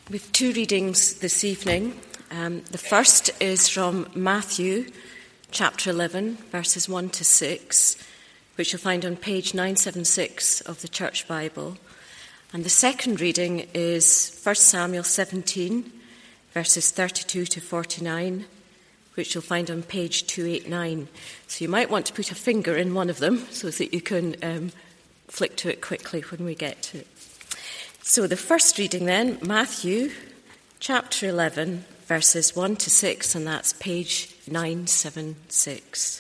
We have two readings this evening. The first is from Matthew, chapter 11, verses 1 to 6, which you'll find on page 976 of the Church Bible. And the second reading is 1 Samuel 17, verses 32 to 49, which you'll find on page 289. So you might want to put a finger in one of them so that you can flick to it quickly when we get to it. So the first reading then, Matthew chapter 11, verses 1 to 6, and that's page 976.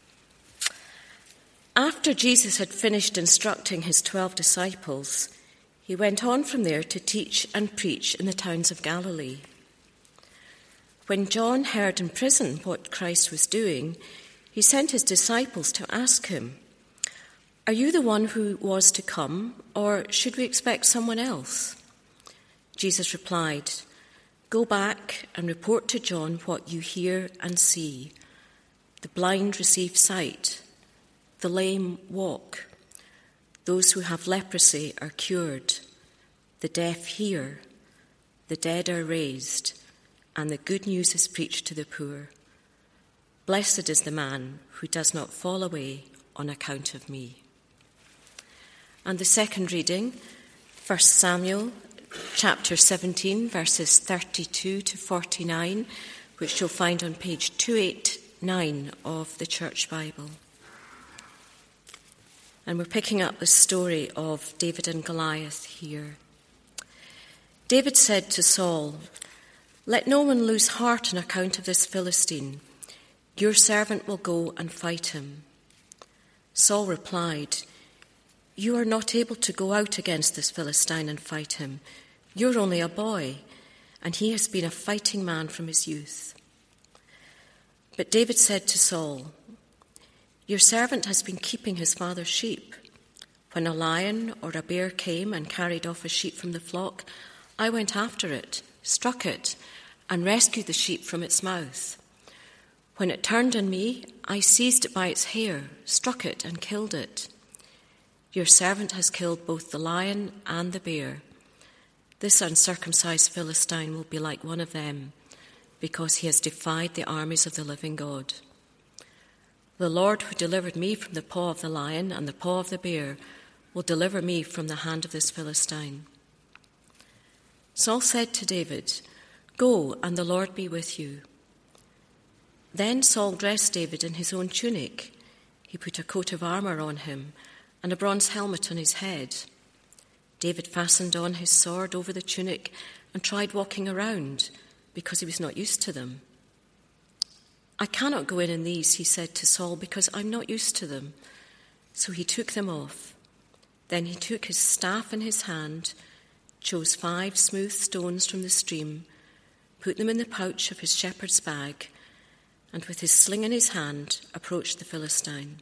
After Jesus had finished instructing his 12 disciples, he went on from there to teach and preach in the towns of Galilee. When John heard in prison what Christ was doing, he sent his disciples to ask him, "Are you the one who was to come, or should we expect someone else?" Jesus replied, "Go back and report to John what you hear and see. The blind receive sight, the lame walk, those who have leprosy are cured, the deaf hear, the dead are raised, and the good news is preached to the poor. Blessed is the man who does not fall away on account of me." And the second reading, 1 Samuel chapter 17, verses 32 to 49, which you'll find on page 289 of the Church Bible. And we're picking up the story of David and Goliath here. David said to Saul, "Let no one lose heart on account of this Philistine. Your servant will go and fight him." Saul replied, "You are not able to go out against this Philistine and fight him. You're only a boy, and he has been a fighting man from his youth." But David said to Saul, "Your servant has been keeping his father's sheep. When a lion or a bear came and carried off a sheep from the flock, I went after it, struck it, and rescued the sheep from its mouth. When it turned on me, I seized it by its hair, struck it, and killed it. Your servant has killed both the lion and the bear. This uncircumcised Philistine will be like one of them, because he has defied the armies of the living God. The Lord who delivered me from the paw of the lion and the paw of the bear will deliver me from the hand of this Philistine." Saul said to David, "Go, and the Lord be with you." Then Saul dressed David in his own tunic. He put a coat of armor on him and a bronze helmet on his head. David fastened on his sword over the tunic and tried walking around because he was not used to them. "I cannot go in these," he said to Saul, "because I'm not used to them." So he took them off. Then he took his staff in his hand, chose 5 smooth stones from the stream, put them in the pouch of his shepherd's bag, and with his sling in his hand approached the Philistine.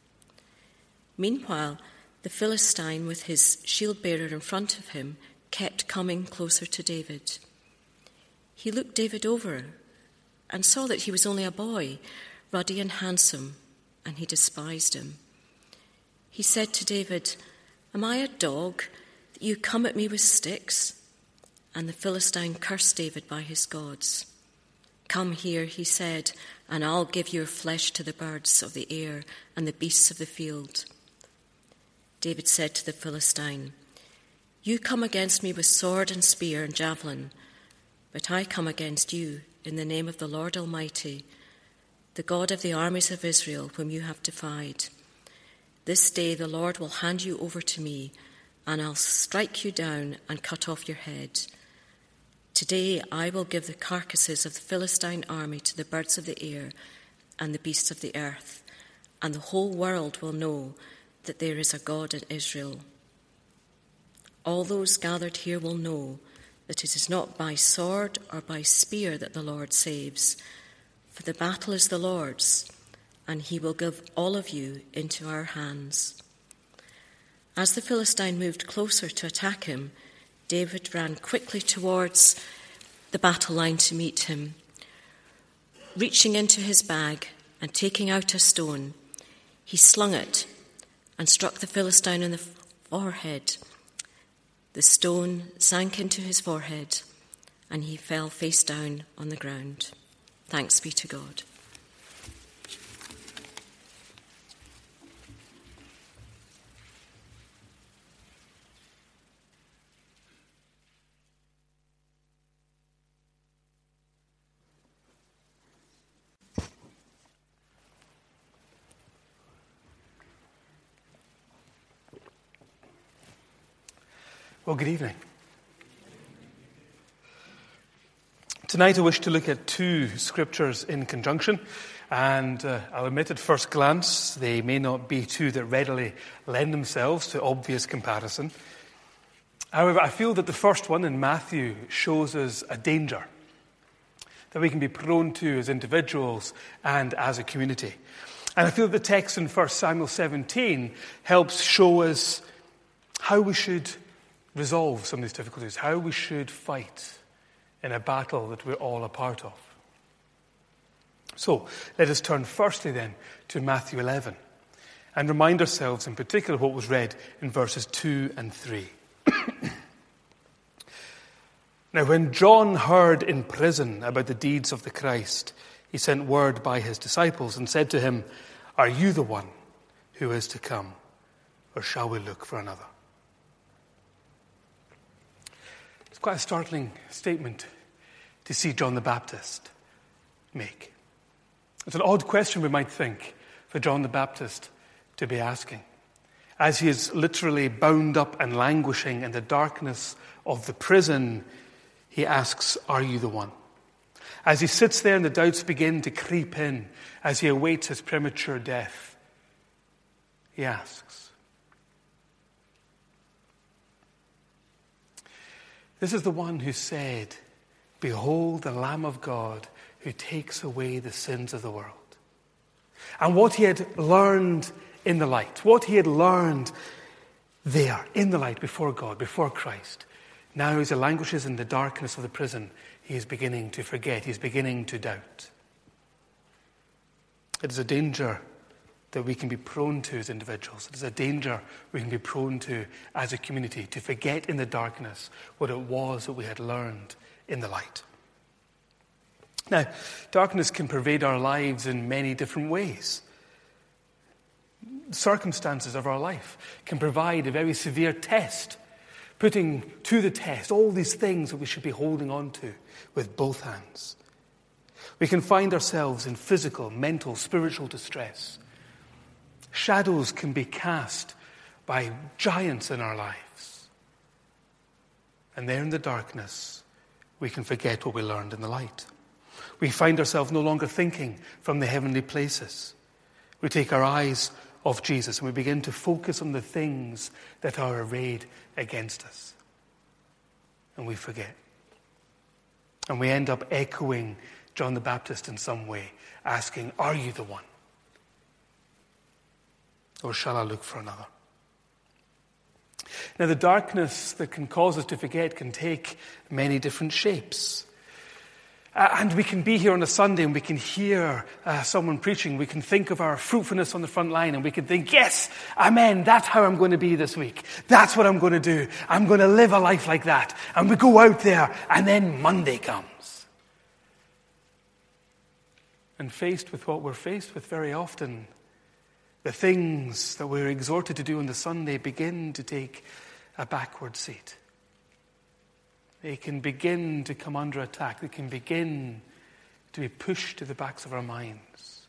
Meanwhile, the Philistine, with his shield-bearer in front of him, kept coming closer to David. He looked David over and saw that he was only a boy, ruddy and handsome, and he despised him. He said to David, "Am I a dog that you come at me with sticks?" And the Philistine cursed David by his gods. "Come here," he said, "and I'll give your flesh to the birds of the air and the beasts of the field." David said to the Philistine, "You come against me with sword and spear and javelin, but I come against you in the name of the Lord Almighty, the God of the armies of Israel, whom you have defied. This day the Lord will hand you over to me, and I'll strike you down and cut off your head. Today I will give the carcasses of the Philistine army to the birds of the air and the beasts of the earth, and the whole world will know that there is a God in Israel. All those gathered here will know that it is not by sword or by spear that the Lord saves, for the battle is the Lord's, and he will give all of you into our hands." As the Philistine moved closer to attack him, David ran quickly towards the battle line to meet him. Reaching into his bag and taking out a stone, he slung it and struck the Philistine in the forehead. The stone sank into his forehead, and he fell face down on the ground. Thanks be to God. Well, good evening. Tonight I wish to look at two scriptures in conjunction, and I'll admit at first glance they may not be two that readily lend themselves to obvious comparison. However, I feel that the first one in Matthew shows us a danger that we can be prone to as individuals and as a community. And I feel the text in 1 Samuel 17 helps show us how we should resolve some of these difficulties, how we should fight in a battle that we're all a part of. So, let us turn firstly then to Matthew 11 and remind ourselves in particular what was read in verses 2 and 3. Now, when John heard in prison about the deeds of the Christ, he sent word by his disciples and said to him, "Are you the one who is to come, or shall we look for another?" It's quite a startling statement to see John the Baptist make. It's an odd question, we might think, for John the Baptist to be asking. As he is literally bound up and languishing in the darkness of the prison, he asks, "Are you the one?" As he sits there and the doubts begin to creep in, as he awaits his premature death, he asks. This is the one who said, "Behold the Lamb of God who takes away the sins of the world." And what he had learned in the light, what he had learned there in the light before God, before Christ, now as he languishes in the darkness of the prison, he is beginning to forget, he is beginning to doubt. It is a danger that we can be prone to as individuals. It is a danger we can be prone to as a community, to forget in the darkness what it was that we had learned in the light. Now, darkness can pervade our lives in many different ways. The circumstances of our life can provide a very severe test, putting to the test all these things that we should be holding on to with both hands. We can find ourselves in physical, mental, spiritual distress. Shadows can be cast by giants in our lives. And there in the darkness, we can forget what we learned in the light. We find ourselves no longer thinking from the heavenly places. We take our eyes off Jesus and we begin to focus on the things that are arrayed against us. And we forget. And we end up echoing John the Baptist in some way, asking, "Are you the one? Or shall I look for another?" Now, the darkness that can cause us to forget can take many different shapes. And we can be here on a Sunday and we can hear someone preaching. We can think of our fruitfulness on the front line and we can think, "Yes, amen, that's how I'm going to be this week. That's what I'm going to do. I'm going to live a life like that." And we go out there and then Monday comes. And faced with what we're faced with very often, the things that we're exhorted to do on the Sunday begin to take a backward seat. They can begin to come under attack. They can begin to be pushed to the backs of our minds.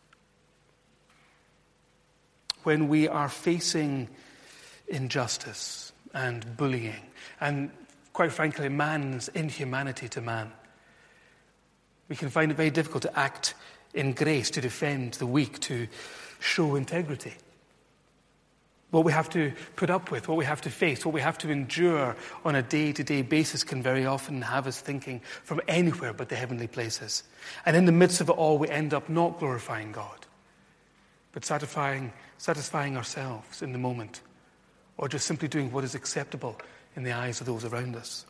When we are facing injustice and bullying, and quite frankly, man's inhumanity to man, we can find it very difficult to act in grace, to defend the weak, to show integrity. What we have to put up with, what we have to face, what we have to endure on a day-to-day basis can very often have us thinking from anywhere but the heavenly places. And in the midst of it all, we end up not glorifying God, but satisfying ourselves in the moment, or just simply doing what is acceptable in the eyes of those around us.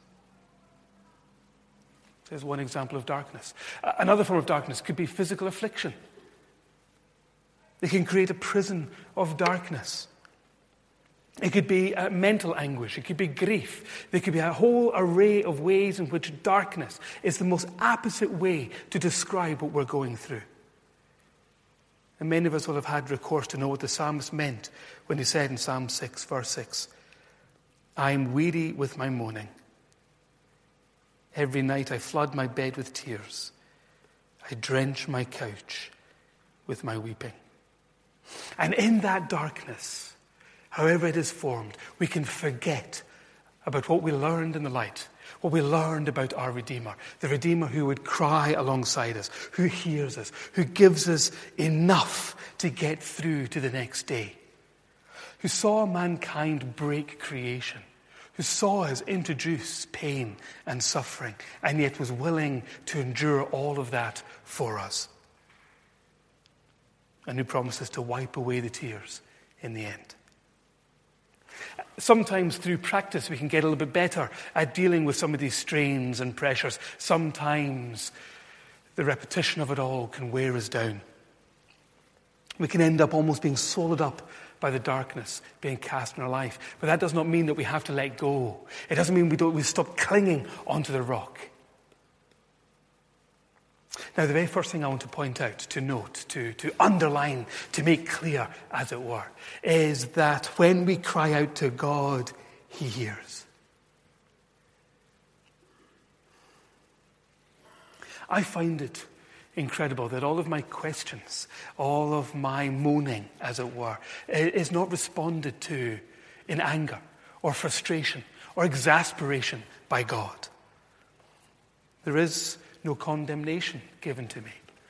There's one example of darkness. Another form of darkness could be physical affliction. They can create a prison of darkness. It could be mental anguish. It could be grief. There could be a whole array of ways in which darkness is the most apposite way to describe what we're going through. And many of us will have had recourse to know what the psalmist meant when he said in Psalm 6, verse 6, I am weary with my moaning. Every night I flood my bed with tears. I drench my couch with my weeping. And in that darkness, however it is formed, we can forget about what we learned in the light, what we learned about our Redeemer, the Redeemer who would cry alongside us, who hears us, who gives us enough to get through to the next day, who saw mankind break creation, who saw us introduce pain and suffering, and yet was willing to endure all of that for us, and who promises to wipe away the tears in the end. Sometimes through practice we can get a little bit better at dealing with some of these strains and pressures. Sometimes the repetition of it all can wear us down. We can end up almost being swallowed up by the darkness being cast in our life. But that does not mean that we have to let go. It doesn't mean we stop clinging onto the rock. Now, the very first thing I want to point out, to note, to underline, to make clear, as it were, is that when we cry out to God, He hears. I find it incredible that all of my questions, all of my moaning, as it were, is not responded to in anger or frustration or exasperation by God. There is no condemnation given to me.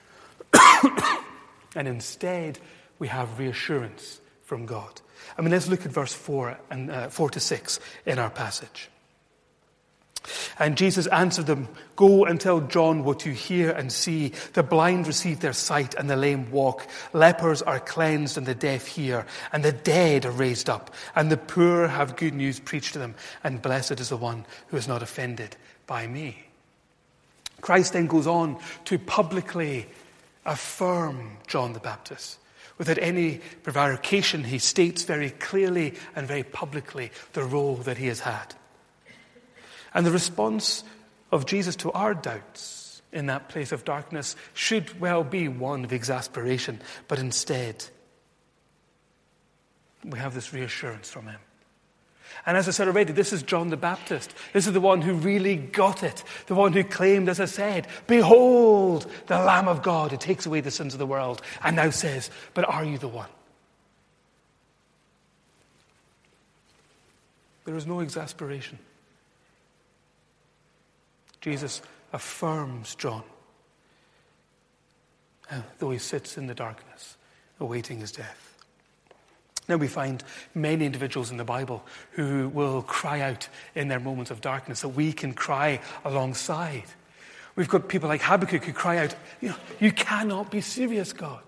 And instead, we have reassurance from God. I mean, let's look at verse 4 to 6 in our passage. And Jesus answered them, "Go and tell John what you hear and see. The blind receive their sight and the lame walk. Lepers are cleansed and the deaf hear. And the dead are raised up. And the poor have good news preached to them. And blessed is the one who is not offended by me." Christ then goes on to publicly affirm John the Baptist. Without any prevarication, he states very clearly and very publicly the role that he has had. And the response of Jesus to our doubts in that place of darkness should well be one of exasperation, but instead we have this reassurance from him. And as I said already, this is John the Baptist. This is the one who really got it. The one who claimed, as I said, "Behold, the Lamb of God who takes away the sins of the world," and now says, "But are you the one?" There is no exasperation. Jesus affirms John, though he sits in the darkness, awaiting his death. Now we find many individuals in the Bible who will cry out in their moments of darkness, that we can cry alongside. We've got people like Habakkuk who cry out, "You cannot be serious, God."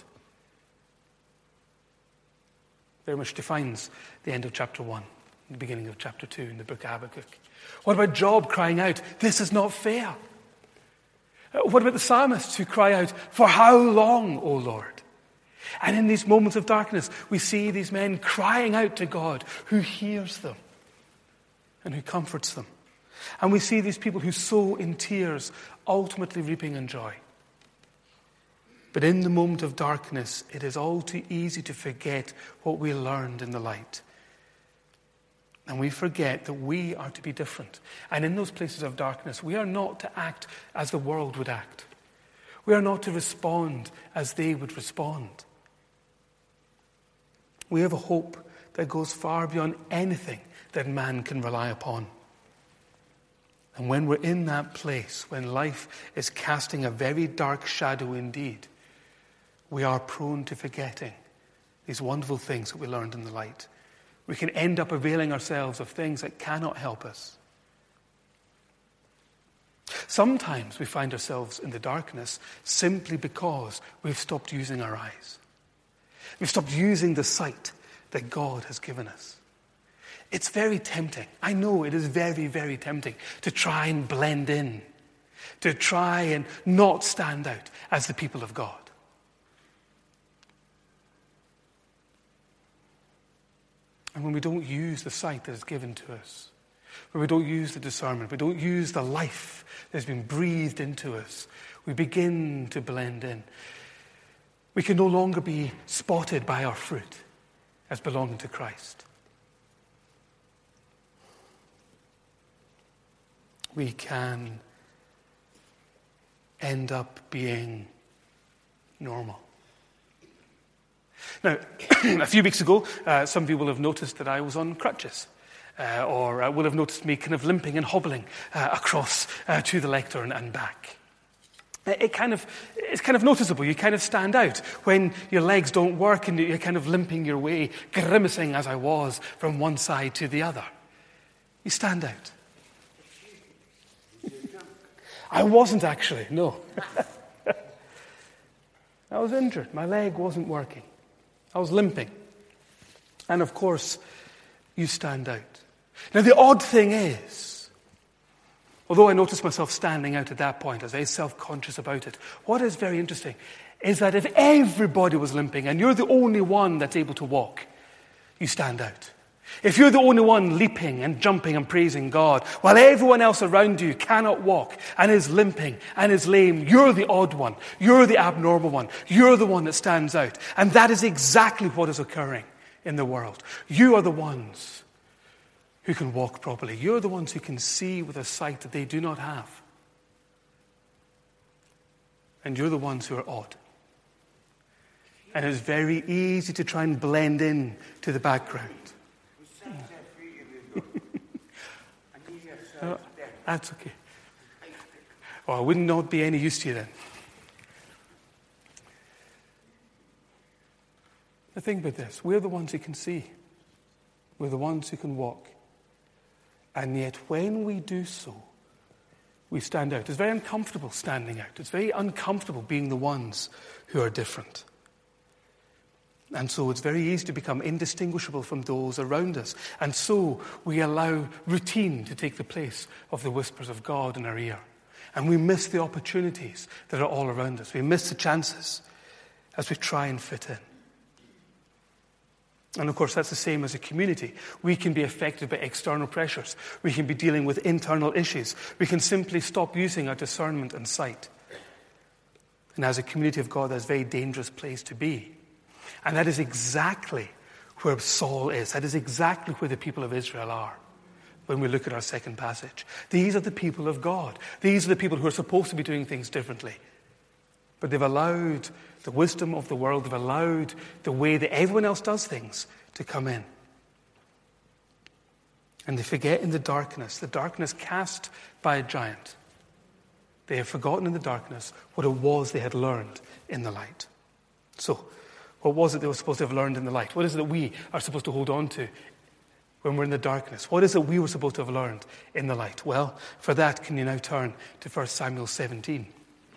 Very much defines the end of chapter 1, the beginning of chapter 2 in the book of Habakkuk. What about Job crying out, "This is not fair"? What about the psalmists who cry out, "For how long, O Lord?" And in these moments of darkness, we see these men crying out to God who hears them and who comforts them. And we see these people who sow in tears, ultimately reaping in joy. But in the moment of darkness, it is all too easy to forget what we learned in the light. And we forget that we are to be different. And in those places of darkness, we are not to act as the world would act. We are not to respond as they would respond. We have a hope that goes far beyond anything that man can rely upon. And when we're in that place, when life is casting a very dark shadow indeed, we are prone to forgetting these wonderful things that we learned in the light. We can end up availing ourselves of things that cannot help us. Sometimes we find ourselves in the darkness simply because we've stopped using our eyes. We've stopped using the sight that God has given us. It's very tempting. I know it is very, very tempting to try and blend in, to try and not stand out as the people of God. And when we don't use the sight that is given to us, when we don't use the discernment, we don't use the life that has been breathed into us, we begin to blend in. We can no longer be spotted by our fruit as belonging to Christ. We can end up being normal. Now, a few weeks ago, some of you will have noticed that I was on crutches, or will have noticed me kind of limping and hobbling across to the lectern and back. It's kind of noticeable. You kind of stand out when your legs don't work and you're kind of limping your way, grimacing as I was from one side to the other. You stand out. I wasn't actually, no. I was injured. My leg wasn't working. I was limping. And of course, you stand out. Now the odd thing is, although I noticed myself standing out at that point, I was very self-conscious about it, what is very interesting is that if everybody was limping and you're the only one that's able to walk, you stand out. If you're the only one leaping and jumping and praising God, while everyone else around you cannot walk and is limping and is lame, you're the odd one. You're the abnormal one. You're the one that stands out. And that is exactly what is occurring in the world. You are the ones who can walk properly. You're the ones who can see with a sight that they do not have. And you're the ones who are odd. And it's very easy to try and blend in to the background. Oh, that's okay. Well, I would not be any use to you then. The thing about this, we're the ones who can see. We're the ones who can walk. And yet when we do so, we stand out. It's very uncomfortable standing out. It's very uncomfortable being the ones who are different. And so it's very easy to become indistinguishable from those around us. And so we allow routine to take the place of the whispers of God in our ear. And we miss the opportunities that are all around us. We miss the chances as we try and fit in. And of course, that's the same as a community. We can be affected by external pressures. We can be dealing with internal issues. We can simply stop using our discernment and sight. And as a community of God, that's a very dangerous place to be. And that is exactly where Saul is. That is exactly where the people of Israel are when we look at our second passage. These are the people of God. These are the people who are supposed to be doing things differently. But they've allowed the wisdom of the world, they've allowed the way that everyone else does things to come in. And they forget in the darkness cast by a giant. They have forgotten in the darkness what it was they had learned in the light. So, what was it they were supposed to have learned in the light? What is it that we are supposed to hold on to when we're in the darkness? What is it we were supposed to have learned in the light? Well, for that, can you now turn to 1 Samuel 17?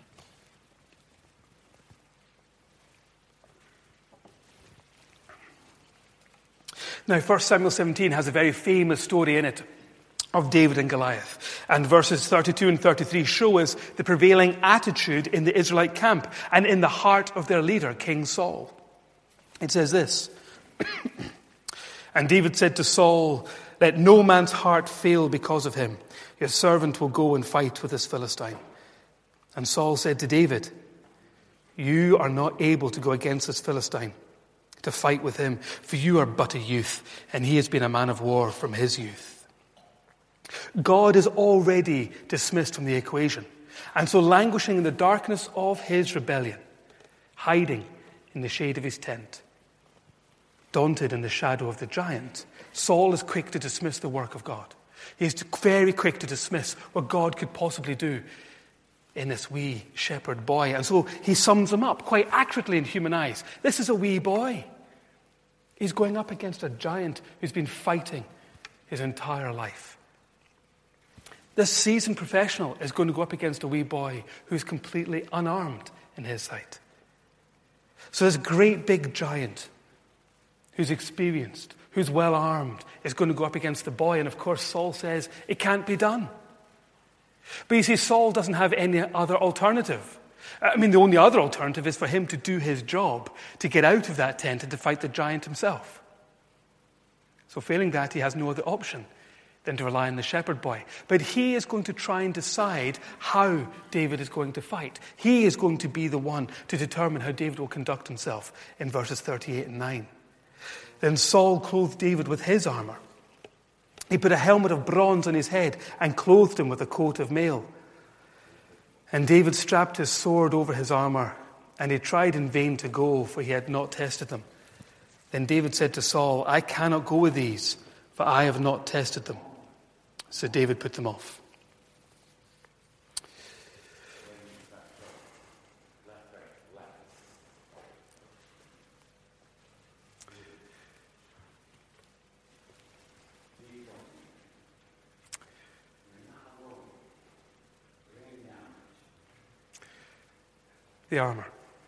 Now, 1 Samuel 17 has a very famous story in it of David and Goliath. And verses 32 and 33 show us the prevailing attitude in the Israelite camp and in the heart of their leader, King Saul. It says this, and David said to Saul, "Let no man's heart fail because of him. Your servant will go and fight with this Philistine." And Saul said to David, "You are not able to go against this Philistine to fight with him, for you are but a youth, and he has been a man of war from his youth." God is already dismissed from the equation. And so languishing in the darkness of his rebellion, hiding in the shade of his tent, daunted in the shadow of the giant, Saul is quick to dismiss the work of God. He's very quick to dismiss what God could possibly do in this wee shepherd boy. And so he sums him up quite accurately in human eyes. This is a wee boy. He's going up against a giant who's been fighting his entire life. This seasoned professional is going to go up against a wee boy who's completely unarmed in his sight. So this great big giant who's experienced, who's well armed, is going to go up against the boy. And of course, Saul says, it can't be done. But you see, Saul doesn't have any other alternative. I mean, the only other alternative is for him to do his job, to get out of that tent and to fight the giant himself. So failing that, he has no other option than to rely on the shepherd boy. But he is going to try and decide how David is going to fight. He is going to be the one to determine how David will conduct himself in verses 38 and 9. Then Saul clothed David with his armor. He put a helmet of bronze on his head and clothed him with a coat of mail. And David strapped his sword over his armor, and he tried in vain to go, for he had not tested them. Then David said to Saul, I cannot go with these, for I have not tested them. So David put them off. The armor.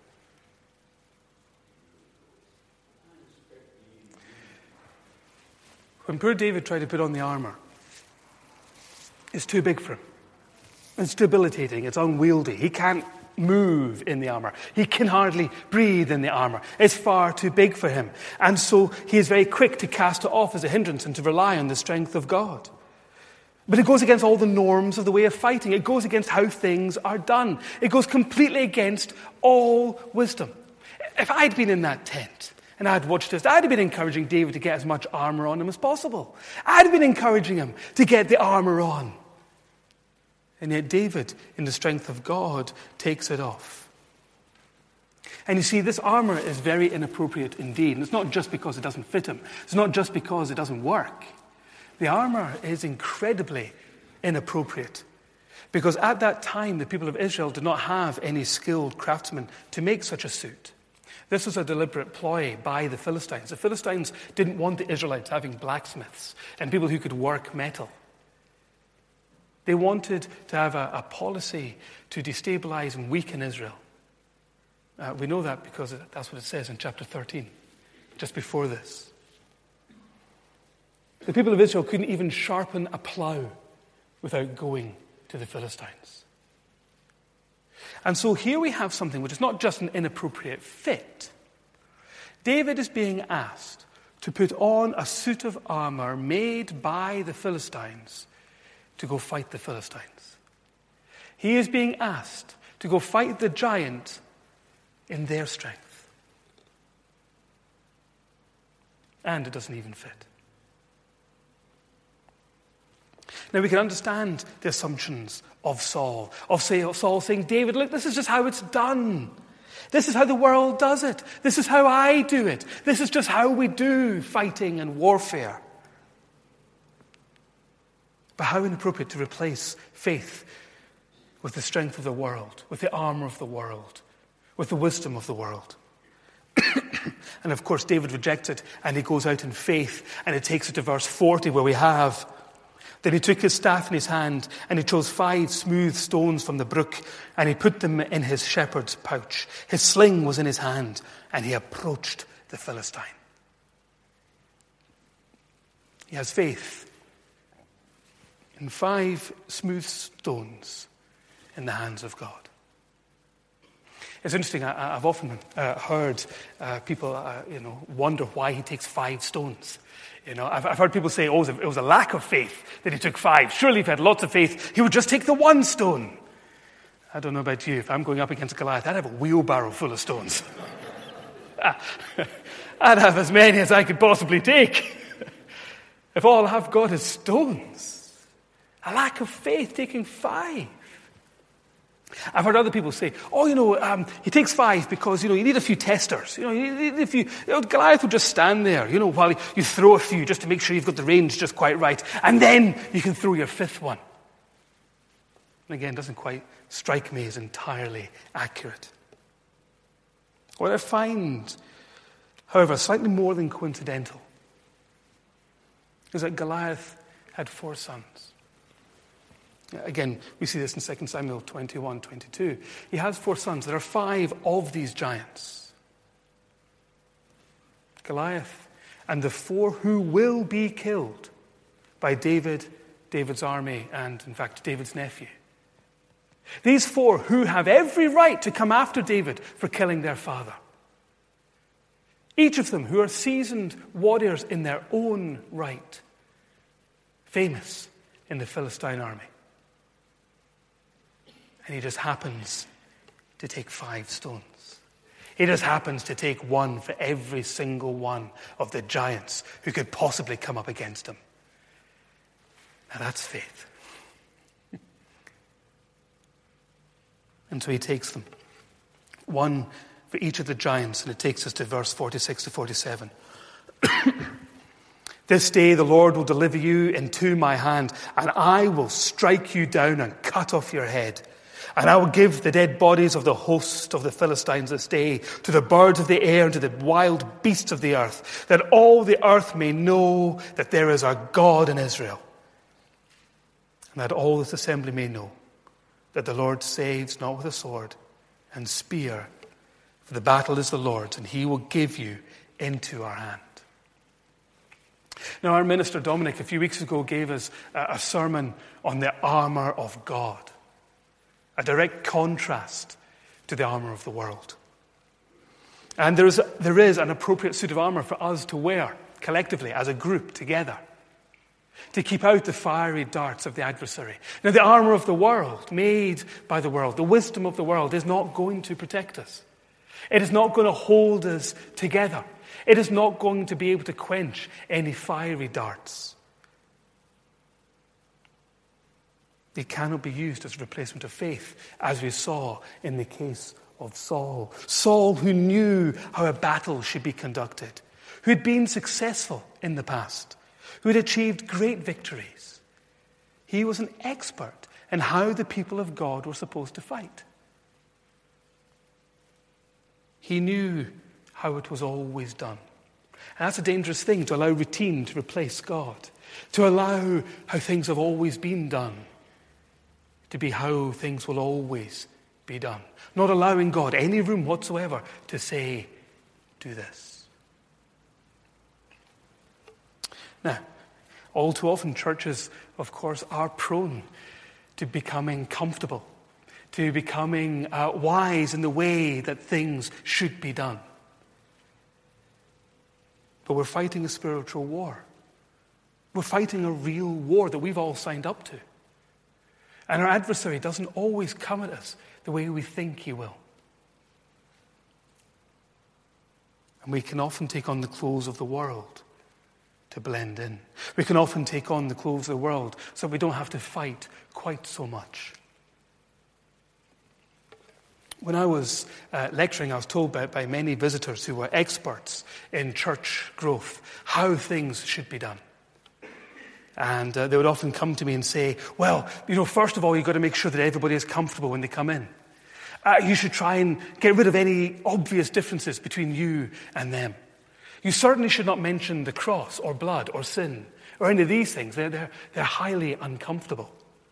When poor David tried to put on the armor, it's too big for him. It's debilitating. It's unwieldy. He can't move in the armor. He can hardly breathe in the armor. It's far too big for him. And so he is very quick to cast it off as a hindrance and to rely on the strength of God. But it goes against all the norms of the way of fighting. It goes against how things are done. It goes completely against all wisdom. If I'd been in that tent and I'd watched this, I'd have been encouraging David to get as much armor on him as possible. I'd have been encouraging him to get the armor on. And yet David, in the strength of God, takes it off. And you see, this armor is very inappropriate indeed. And it's not just because it doesn't fit him. It's not just because it doesn't work. The armor is incredibly inappropriate because at that time the people of Israel did not have any skilled craftsmen to make such a suit. This was a deliberate ploy by the Philistines. The Philistines didn't want the Israelites having blacksmiths and people who could work metal. They wanted to have a policy to destabilize and weaken Israel. We know that because that's what it says in chapter 13, just before this. The people of Israel couldn't even sharpen a plow without going to the Philistines. And so here we have something which is not just an inappropriate fit. David is being asked to put on a suit of armor made by the Philistines to go fight the Philistines. He is being asked to go fight the giant in their strength. And it doesn't even fit. Now we can understand the assumptions of Saul, Saul saying, David, look, this is just how it's done. This is how the world does it. This is how I do it. This is just how we do fighting and warfare. But how inappropriate to replace faith with the strength of the world, with the armor of the world, with the wisdom of the world. And of course David rejects it and he goes out in faith, and it takes it to verse 40 where we have, then he took his staff in his hand, and he chose 5 smooth stones from the brook, and he put them in his shepherd's pouch. His sling was in his hand, and he approached the Philistine. He has faith in 5 smooth stones in the hands of God. It's interesting, I've often heard people wonder why he takes 5 stones. I've heard people say, it was a lack of faith that he took 5. Surely if he had lots of faith, he would just take the 1 stone. I don't know about you. If I'm going up against Goliath, I'd have a wheelbarrow full of stones. I'd have as many as I could possibly take. If all I've got is stones. A lack of faith taking 5. I've heard other people say, he takes 5 because, you need a few testers. Goliath will just stand there, while you throw a few just to make sure you've got the range just quite right. And then you can throw your 5th one. And again, doesn't quite strike me as entirely accurate. What I find, however, slightly more than coincidental is that Goliath had 4 sons. Again, we see this in 2 Samuel 21:22. He has 4 sons. There are 5 of these giants. Goliath and the 4 who will be killed by David, David's army, and in fact David's nephew. These 4 who have every right to come after David for killing their father. Each of them who are seasoned warriors in their own right, famous in the Philistine army. And he just happens to take 5 stones. He just happens to take one for every single one of the giants who could possibly come up against him. Now that's faith. And so he takes them. One for each of the giants, and it takes us to verse 46 to 47. This day the Lord will deliver you into my hand, and I will strike you down and cut off your head. And I will give the dead bodies of the host of the Philistines this day to the birds of the air and to the wild beasts of the earth, that all the earth may know that there is a God in Israel, and that all this assembly may know that the Lord saves not with a sword and spear, for the battle is the Lord's, and he will give you into our hand. Now, our minister Dominic a few weeks ago gave us a sermon on the armour of God, a direct contrast to the armour of the world. And there is an appropriate suit of armour for us to wear collectively as a group together to keep out the fiery darts of the adversary. Now, the armour of the world, made by the world, the wisdom of the world, is not going to protect us. It is not going to hold us together. It is not going to be able to quench any fiery darts. It cannot be used as a replacement of faith, as we saw in the case of Saul. Saul, who knew how a battle should be conducted, who had been successful in the past, who had achieved great victories. He was an expert in how the people of God were supposed to fight. He knew how it was always done. And that's a dangerous thing, to allow routine to replace God, to allow how things have always been done to be how things will always be done. Not allowing God any room whatsoever to say, do this. Now, all too often churches, of course, are prone to becoming comfortable, to becoming wise in the way that things should be done. But we're fighting a spiritual war. We're fighting a real war that we've all signed up to. And our adversary doesn't always come at us the way we think he will. And we can often take on the clothes of the world to blend in. We can often take on the clothes of the world so we don't have to fight quite so much. When I was lecturing, I was told by many visitors who were experts in church growth how things should be done. And they would often come to me and say, well, first of all, you've got to make sure that everybody is comfortable when they come in. You should try and get rid of any obvious differences between you and them. You certainly should not mention the cross or blood or sin or any of these things. They're highly uncomfortable.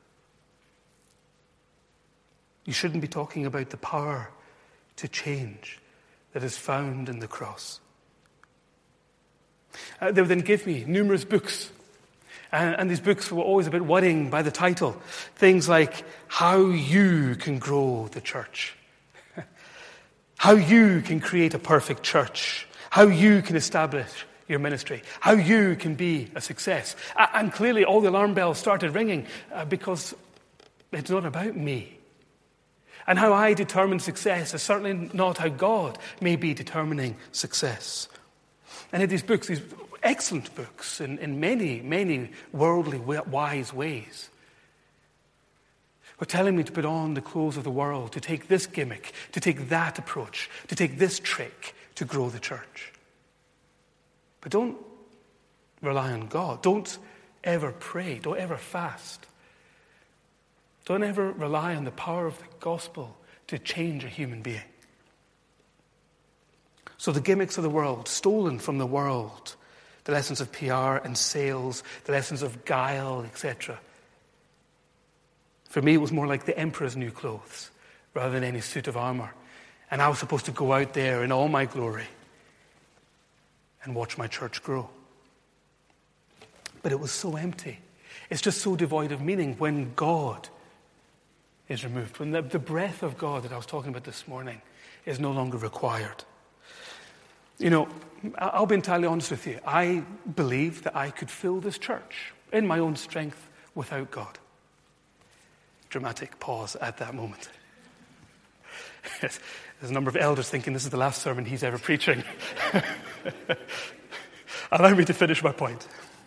You shouldn't be talking about the power to change that is found in the cross. They would then give me numerous books. And these books were always a bit worrying by the title. Things like How You Can Grow the Church. How You Can Create a Perfect Church. How You Can Establish your ministry. How You Can Be a Success. And clearly all the alarm bells started ringing because it's not about me. And how I determine success is certainly not how God may be determining success. And in these books, these excellent books in many, many worldly, wise ways, were telling me to put on the clothes of the world, to take this gimmick, to take that approach, to take this trick to grow the church. But don't rely on God. Don't ever pray. Don't ever fast. Don't ever rely on the power of the gospel to change a human being. So the gimmicks of the world, stolen from the world, the lessons of PR and sales, the lessons of guile, etc. For me, it was more like the emperor's new clothes rather than any suit of armor. And I was supposed to go out there in all my glory and watch my church grow. But it was so empty. It's just so devoid of meaning when God is removed, when the breath of God that I was talking about this morning is no longer required. You know, I'll be entirely honest with you. I believe that I could fill this church in my own strength without God. Dramatic pause at that moment. There's a number of elders thinking this is the last sermon he's ever preaching. Allow me to finish my point.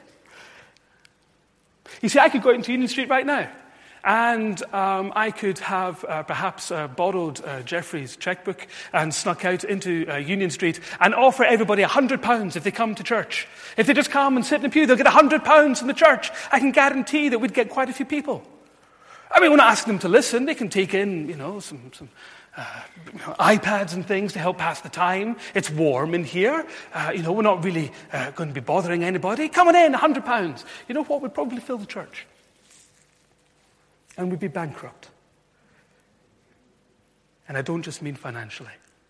You see, I could go out into Union Street right now, and I could have perhaps borrowed Jeffrey's checkbook and snuck out into Union Street and offer everybody £100 if they come to church. If they just come and sit in the pew, they'll get £100 from the church. I can guarantee that we'd get quite a few people. I mean, we're not asking them to listen. They can take in, some iPads and things to help pass the time. It's warm in here. We're not really going to be bothering anybody. Come on in, £100. You know what? We'd probably fill the church. And we'd be bankrupt. And I don't just mean financially.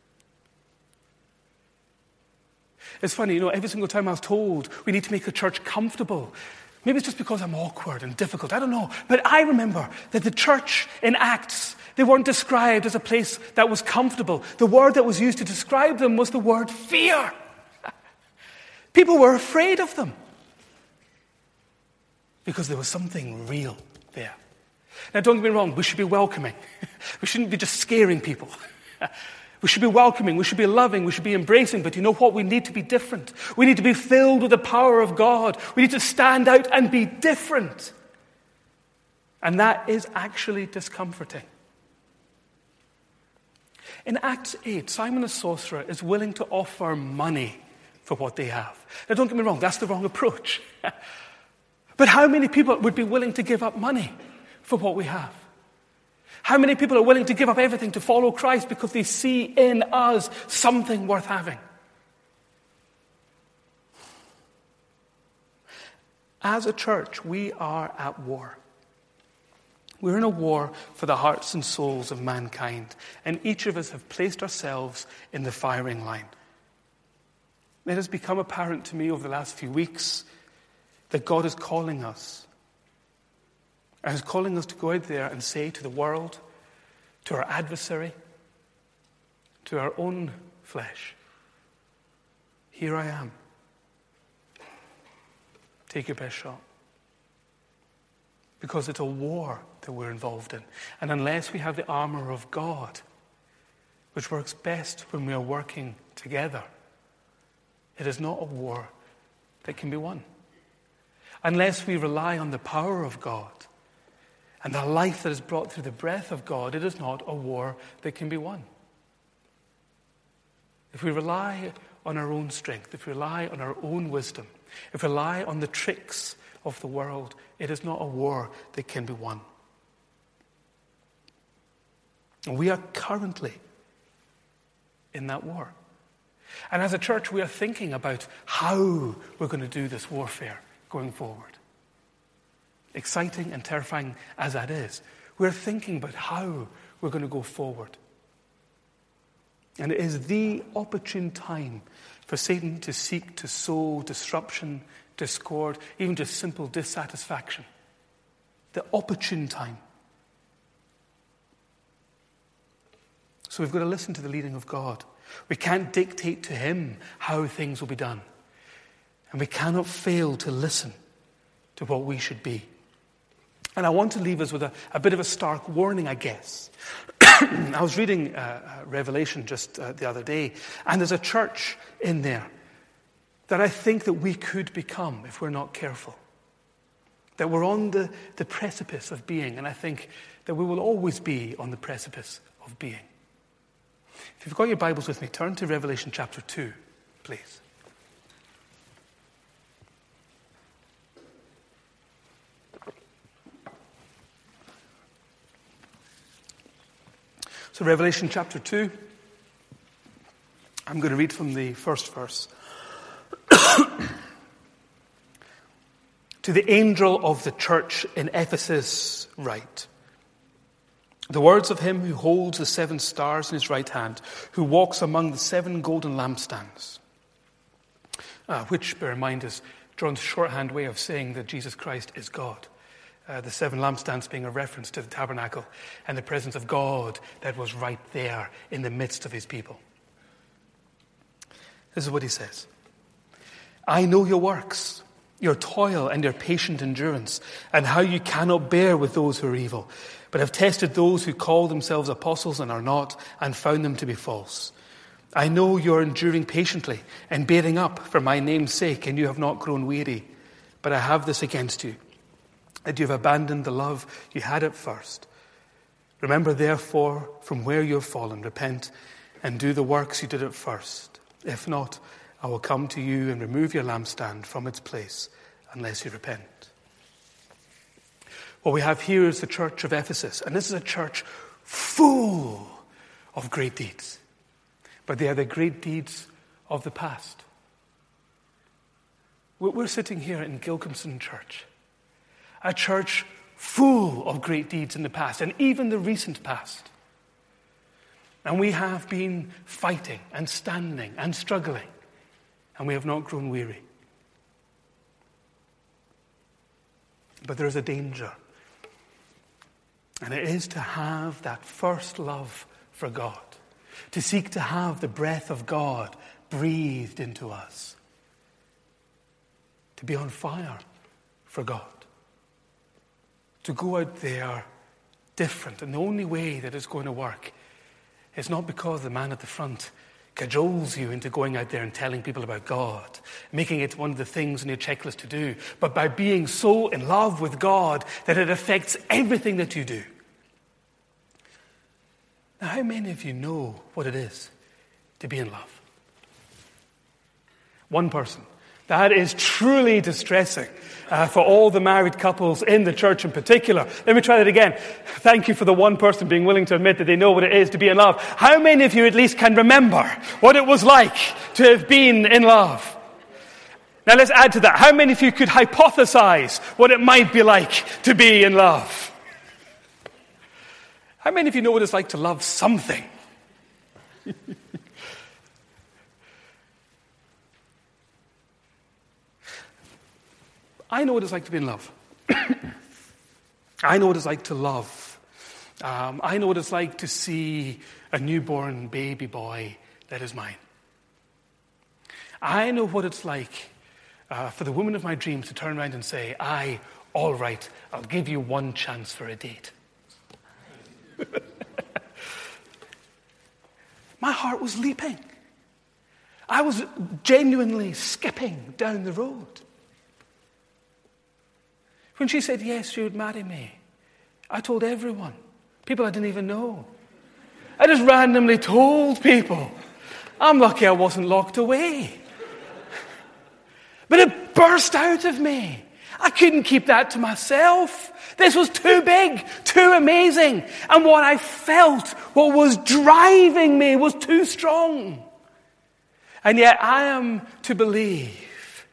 It's funny, every single time I was told we need to make a church comfortable. Maybe it's just because I'm awkward and difficult. I don't know. But I remember that the church in Acts, they weren't described as a place that was comfortable. The word that was used to describe them was the word fear. People were afraid of them because there was something real there. Now, don't get me wrong. We should be welcoming. We shouldn't be just scaring people. We should be welcoming, we should be loving, we should be embracing, but you know what? We need to be different. We need to be filled with the power of God. We need to stand out and be different. And that is actually discomforting. In Acts 8, Simon the sorcerer is willing to offer money for what they have. Now, don't get me wrong, that's the wrong approach. But how many people would be willing to give up money for what we have? How many people are willing to give up everything to follow Christ because they see in us something worth having? As a church, we are at war. We're in a war for the hearts and souls of mankind, and each of us have placed ourselves in the firing line. It has become apparent to me over the last few weeks that God is calling us. And He's calling us to go out there and say to the world, to our adversary, to our own flesh, here I am. Take your best shot. Because it's a war that we're involved in. And unless we have the armor of God, which works best when we are working together, it is not a war that can be won. Unless we rely on the power of God, and the life that is brought through the breath of God, it is not a war that can be won. If we rely on our own strength, if we rely on our own wisdom, if we rely on the tricks of the world, it is not a war that can be won. And we are currently in that war. And as a church, we are thinking about how we're going to do this warfare going forward. Exciting and terrifying as that is, we're thinking about how we're going to go forward. And it is the opportune time for Satan to seek to sow disruption, discord, even just simple dissatisfaction. The opportune time. So we've got to listen to the leading of God. We can't dictate to Him how things will be done. And we cannot fail to listen to what we should be. And I want to leave us with a bit of a stark warning, I guess. I was reading Revelation just the other day, and there's a church in there that I think that we could become if we're not careful. That we're on the precipice of being, and I think that we will always be on the precipice of being. If you've got your Bibles with me, turn to Revelation chapter 2, please. So Revelation chapter 2, I'm going to read from the first verse. To the angel of the church in Ephesus write, the words of him who holds the 7 stars in his right hand, who walks among the 7 golden lampstands, which, bear in mind, is John's shorthand way of saying that Jesus Christ is God. The 7 lampstands being a reference to the tabernacle and the presence of God that was right there in the midst of his people. This is what he says. I know your works, your toil and your patient endurance, and how you cannot bear with those who are evil, but have tested those who call themselves apostles and are not, and found them to be false. I know you are enduring patiently and bearing up for my name's sake, and you have not grown weary. But I have this against you, that you have abandoned the love you had at first. Remember, therefore, from where you have fallen, repent and do the works you did at first. If not, I will come to you and remove your lampstand from its place unless you repent. What we have here is the church of Ephesus, and this is a church full of great deeds. But they are the great deeds of the past. We're sitting here in Gilcomston Church, a church full of great deeds in the past, and even the recent past. And we have been fighting and standing and struggling, and we have not grown weary. But there is a danger, and it is to have that first love for God, to seek to have the breath of God breathed into us, to be on fire for God, to go out there different. And the only way that it's going to work is not because the man at the front cajoles you into going out there and telling people about God, making it one of the things on your checklist to do, but by being so in love with God that it affects everything that you do. Now, how many of you know what it is to be in love? One person. That is truly distressing for all the married couples in the church in particular. Let me try that again. Thank you for the one person being willing to admit that they know what it is to be in love. How many of you at least can remember what it was like to have been in love? Now let's add to that. How many of you could hypothesize what it might be like to be in love? How many of you know what it's like to love something? I know what it's like to be in love. I know what it's like to love. I know what it's like to see a newborn baby boy that is mine. I know what it's like for the woman of my dreams to turn around and say, all right, I'll give you one chance for a date. My heart was leaping. I was genuinely skipping down the road. When she said yes, she would marry me, I told everyone, people I didn't even know. I just randomly told people. I'm lucky I wasn't locked away. But it burst out of me. I couldn't keep that to myself. This was too big, too amazing. And what I felt, what was driving me, was too strong. And yet I am to believe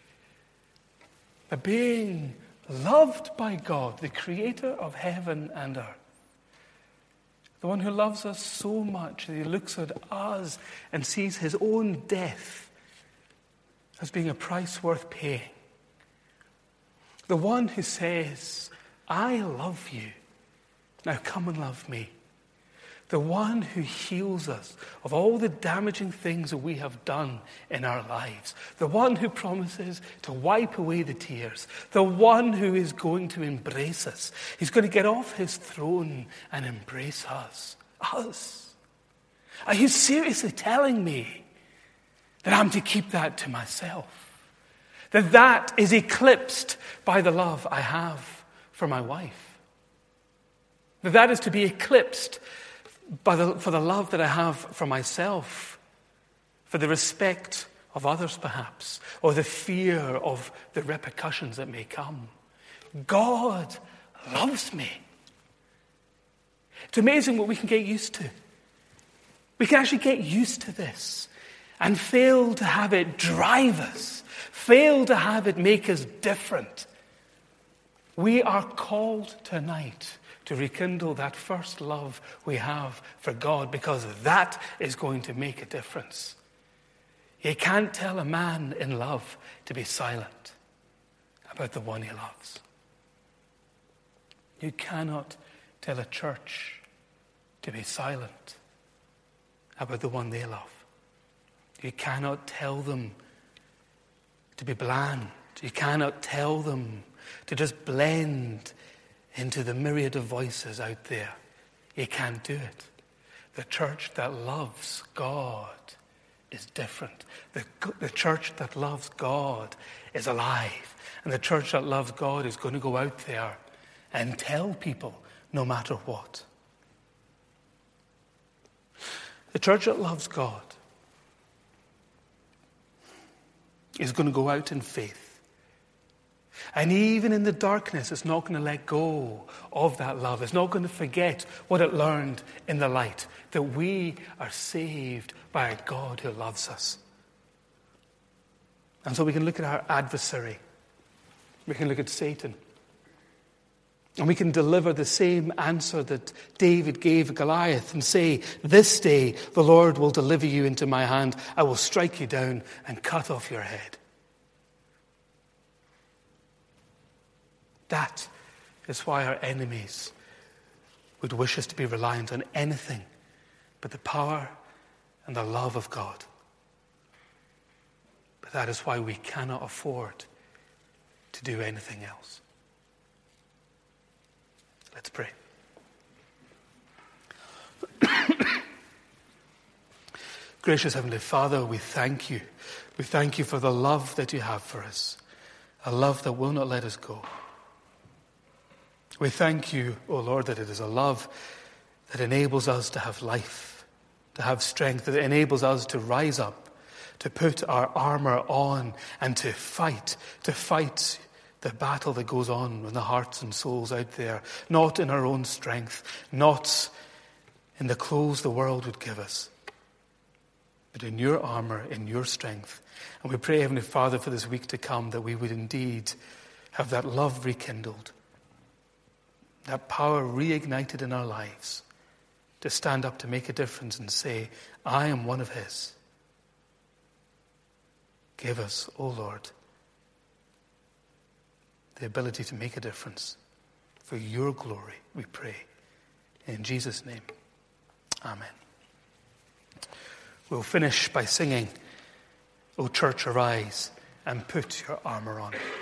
that being loved by God, the creator of heaven and earth, the one who loves us so much that he looks at us and sees his own death as being a price worth paying. The one who says, I love you, now come and love me. The one who heals us of all the damaging things that we have done in our lives. The one who promises to wipe away the tears. The one who is going to embrace us. He's going to get off his throne and embrace us. Us. Are you seriously telling me that I'm to keep that to myself? That is eclipsed by the love I have for my wife? That is to be eclipsed for the love that I have for myself, for the respect of others perhaps, or the fear of the repercussions that may come. God loves me. It's amazing what we can get used to. We can actually get used to this and fail to have it drive us, fail to have it make us different. We are called tonight to rekindle that first love we have for God, because that is going to make a difference. You can't tell a man in love to be silent about the one he loves. You cannot tell a church to be silent about the one they love. You cannot tell them to be bland. You cannot tell them to just blend into the myriad of voices out there. You can't do it. The church that loves God is different. The church that loves God is alive. And the church that loves God is going to go out there and tell people no matter what. The church that loves God is going to go out in faith. And even in the darkness, it's not going to let go of that love. It's not going to forget what it learned in the light, that we are saved by a God who loves us. And so we can look at our adversary. We can look at Satan. And we can deliver the same answer that David gave Goliath and say, "This day the Lord will deliver you into my hand. I will strike you down and cut off your head." That is why our enemies would wish us to be reliant on anything but the power and the love of God. But that is why we cannot afford to do anything else. Let's pray. Gracious Heavenly Father, we thank you. We thank you for the love that you have for us, a love that will not let us go. We thank you, O Lord, that it is a love that enables us to have life, to have strength, that enables us to rise up, to put our armor on and to fight the battle that goes on in the hearts and souls out there, not in our own strength, not in the clothes the world would give us, but in your armor, in your strength. And we pray, Heavenly Father, for this week to come, that we would indeed have that love rekindled, that power reignited in our lives, to stand up, to make a difference and say, "I am one of his." Give us, O Lord, the ability to make a difference for your glory, we pray. In Jesus' name, amen. We'll finish by singing, "O church, arise and put your armor on."